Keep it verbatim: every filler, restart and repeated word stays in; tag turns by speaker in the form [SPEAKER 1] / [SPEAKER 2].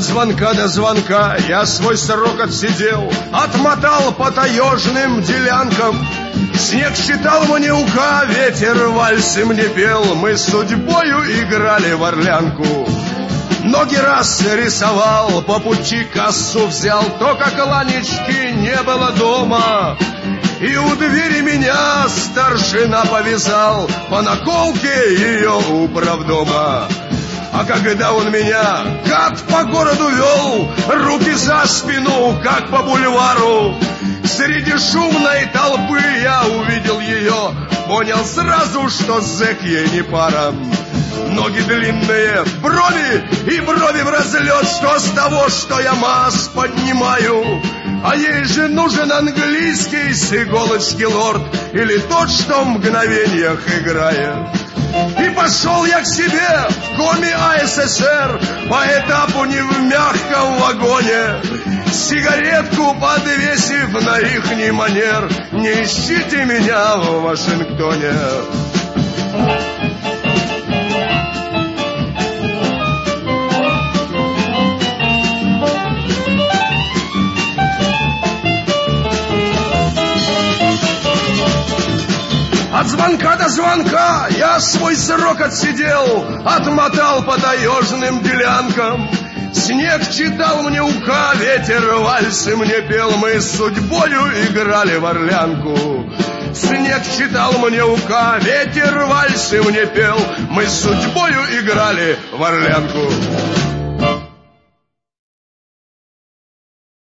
[SPEAKER 1] звонка до звонка я свой срок отсидел, отмотал по таежным делянкам. Снег считал мне ука, ветер вальсы мне пел, мы с судьбою играли в орлянку. Ноги раз рисовал, по пути кассу взял, только кланечки не было дома. И у двери меня старшина повязал, по наколке ее управдома. А когда он меня, гад, по городу вел, руки за спину, как по бульвару, среди шумной толпы я увидел ее, понял сразу, что зэк ей не пара. Ноги длинные, брови и брови в разлет, что с того, что я масс поднимаю. А ей же нужен английский с иголочки лорд, или тот, что в мгновениях играет. И пошел я к себе, коми АССР, по этапу не в мягком вагоне, сигаретку подвесив на ихний манер. Не ищите меня в Вашингтоне. От звонка до звонка я свой срок отсидел, отмотал по таежным делянкам. Снег читал мне ука, ветер вальсы мне пел, мы с судьбою играли в орлянку. Снег читал мне ука, ветер вальсы мне пел, мы с судьбою играли в орлянку.